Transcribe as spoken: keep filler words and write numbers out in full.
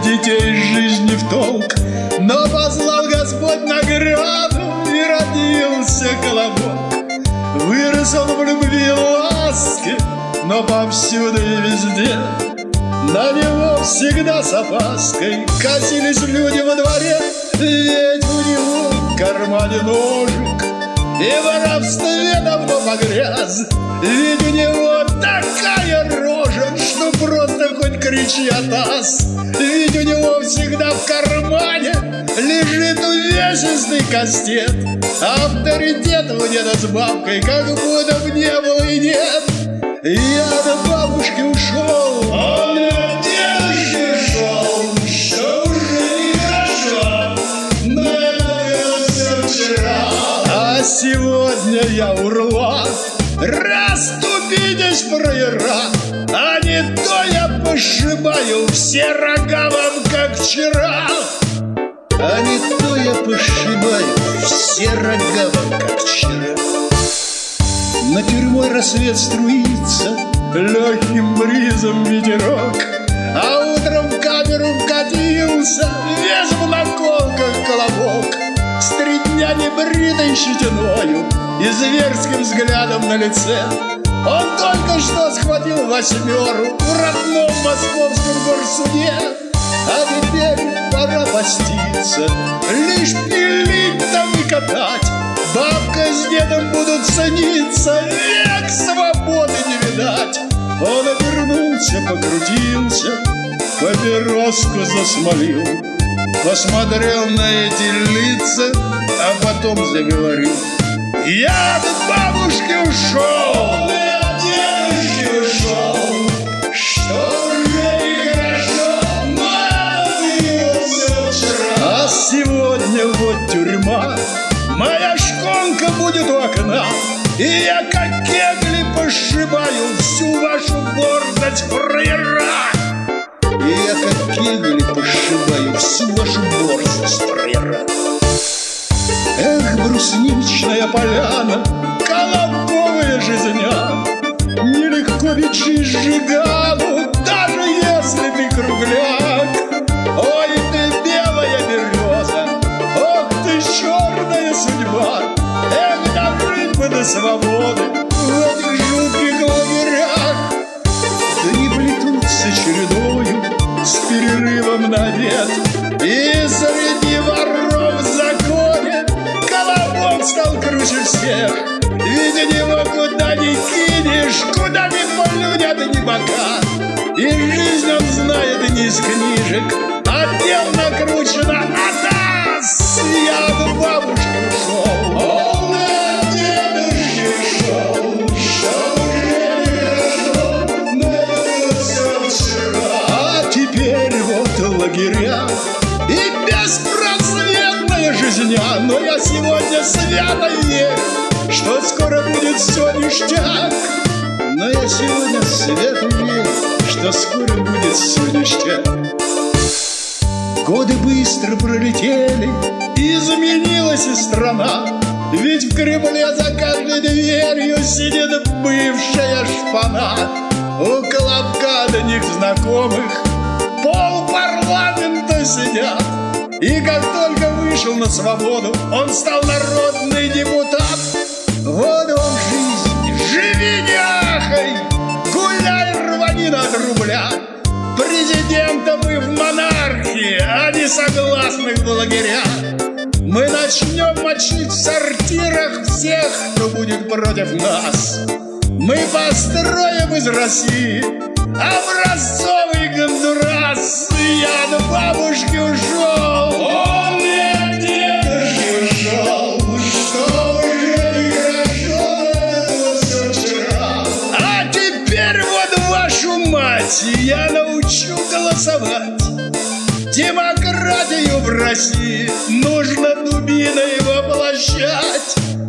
детей из жизни в толк. Но послал Господь награду, и родился Колобок. Вырос он в любви и ласке, но повсюду и везде на него всегда с опаской косились люди во дворе. Ведь у него в кармане ножик, и в воровстве давно погряз. Ведь у него такая рожа, что просто хоть кричи атас. Ведь у него всегда в кармане лежит увесистый кастет. Авторитет у деда с бабкой как будто бы не было и нет. Я до бабушки ушел, он от дедушки ушел, что уже нехорошо, но это все вчера. А сегодня я урла, расступитесь, фраера, а не то я пошибаю все рога вам, как вчера. А не то я пошибаю все рога вам, как вчера. На тюрьмой рассвет струится, легким бризом ветерок, а утром в камеру вкатился весь в наколках Колобок. С три дня небритой щетиною и зверским взглядом на лице он только что схватил восьмеру в родном московском горсуде. А теперь пора поститься, лишь пилить там и катать. Бабка с дедом будут цениться, век свободы не видать. Он обернулся, покрутился, папироску засмолил, посмотрел на эти лица, а потом заговорил. Я от бабушки ушел, я от дедушки ушел, что уже нехорошо, но это все вчера. А сегодня вот тюрьма, моя шконка будет у окна, и я как кегли пошибаю всю вашу гордость, фраера. И я как кегли пошибаю всю вашу гордость, фраера. Эх, брусничная поляна, колобковая жизня, нелегко ведь жизнь сжигану, даже если ты кругляк. Ой, ты белая береза, ох ты черная судьба. Эх, дожить бы до свободы в этих жутких лагерях. Дни плетутся чередою с перерывом на обед, и среди воров в законе Колобок стал круче всех. Ведь его куда ни кинешь, куда ни полюнят ни бока. И жизнь он знает не из книжек, а дел накручено от нас. Я от бабушки ушел, он от дедушки ушел, что уже нехорошо, но это все вчера. А теперь вот лагеря и беспросветная жизня. Но я сегодня свято верю, что скоро будет все ништяк. Но я сегодня свято верю, что скоро будет все ништяк. Годы быстро пролетели, изменилась и страна. Ведь в Кремле за каждой дверью сидит бывшая шпана. У Колобка до них знакомых пол парламента сидят. И как только вышел на свободу, он стал народный депутат. Вот вам жизнь, живи не ахай, гуляй, рвани от рубля. Президентом мы в монархии, а не согласных в лагеря. Мы начнем мочить в сортирах всех, кто будет против нас. Мы построим из России образцовый Гондурас. Я от бабушки ушел, он не от дедушки ушел, что уже нехорошо, это все вчера. А теперь вот вашу мать я научу голосовать. Демократию в России нужно дубиной воплощать.